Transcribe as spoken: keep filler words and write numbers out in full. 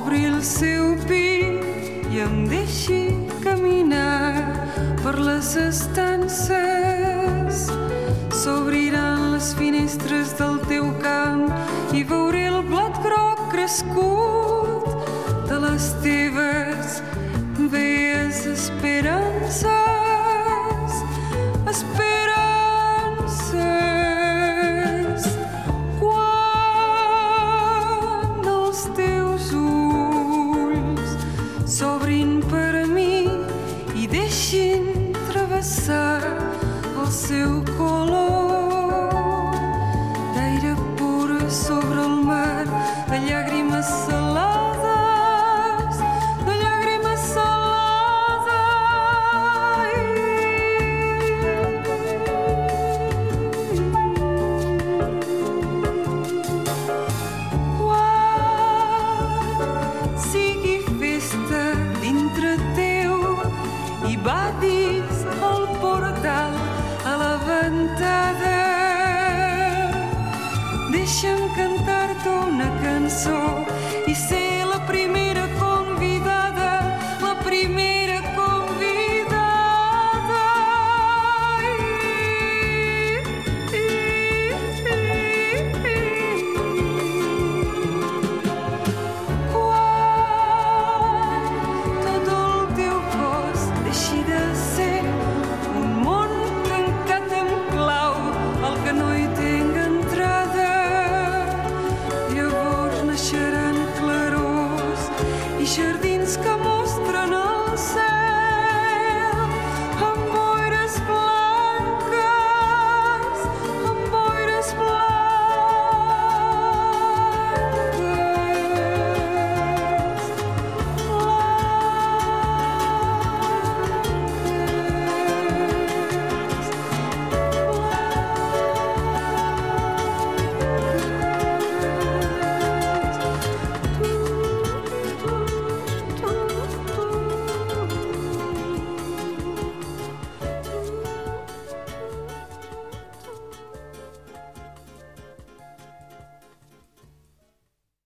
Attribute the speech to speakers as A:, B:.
A: obri el seu pit i em deixi caminar per les estances. S'obriran les finestres del teu camp i veuré el blat groc crescut de les teves velles esperances, esperances. Quan els teus ulls s'obrin per a mi i deixin travessar el seu color d'aire pur sobre el mar, de llàgrimes salades, de llàgrimes salades. Quan sigui festa dintre teu i badis al portal a la ventada, deixa'm cantar-te una cançó